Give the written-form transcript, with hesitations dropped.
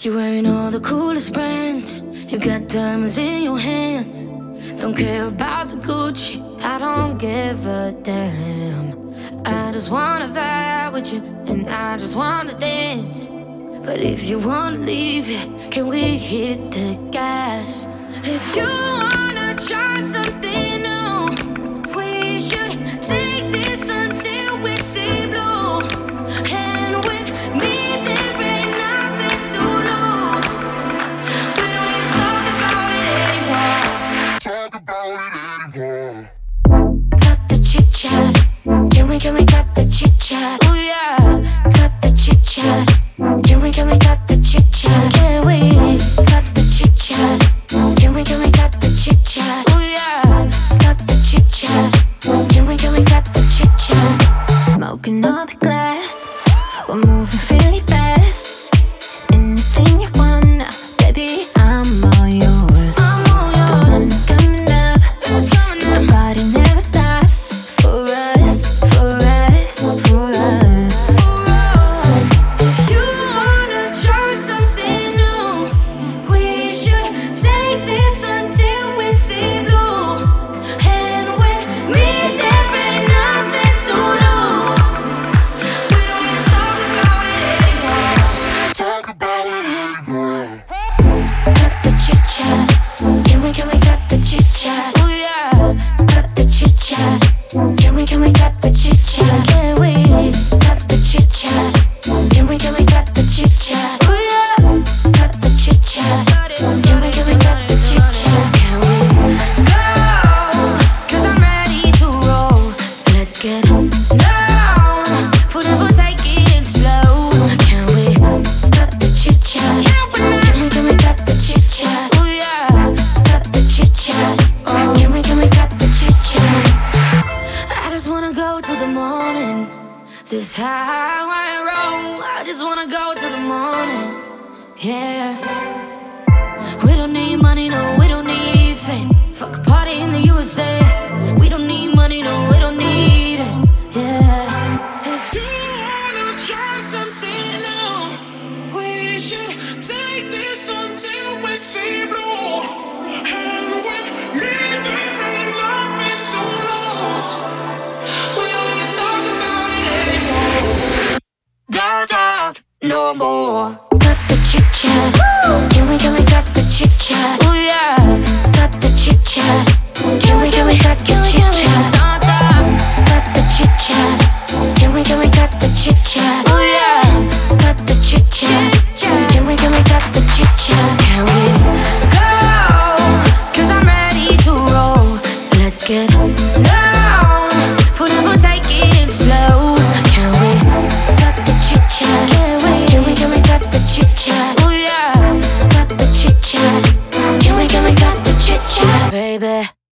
You're wearing all the coolest brands. You got diamonds in your hands. Don't care about the Gucci, I don't give a damn. I just wanna vibe with you, and I just wanna dance. But if you wanna leave, yeah, can we hit the gas? If you wanna try something new, we should take this until we see blue. And with me there ain't nothing to lose. We don't need to talk about it anymore. Cut the chit chat. Can we cut the chit chat? Ooh yeah, cut the chit chat. Can we cut the chit chat? Can we cut the chit chat? Can we cut the chit chat? Ooh yeah, cut the chit chat. Can we cut the chit chat? Smoking all the glass, we're moving really fast. Anything you wanna, baby, I'm all yours. I'm all yours. The sun is coming up, it's coming up. The party never stops for us, for us, for us. If you wanna try something new, we should take this until we see blue. And with me there ain't nothing to lose. We don't need to talk about it anymore. Talk about it anymore. Cut the chit chat. Can we cut the chit chat? Ooh yeah, cut the chit chat. Can we cut the chit chat? Can we cut the chit chat? Can we cut the chit chat? Ooh yeah, cut the chit chat. Can we cut the chit chat? Can we go? 'Cause I'm ready to roll. Let's get down. Forever take it slow. Can we cut the chit chat? Can we cut the chit chat? Ooh yeah, cut the chit chat. Can we cut the chit chat? I just wanna go to the morning. This how I roll. I just wanna go to the morning. Yeah. We don't need money, no, we don't need fame. Fuck a party in the USA. We don't need money, no, we don't need it. Yeah. If you wanna try something new, we should take this until we see blue. And with me there ain't nothing to lose. We don't need to talk about it anymore. Don't talk no more. Cut the chit chat. Can we cut the chit chat? Ooh yeah, cut the chit chat. Can we cut the chit chat? Don't talk. Cut the chit chat. Can we cut the chit chat?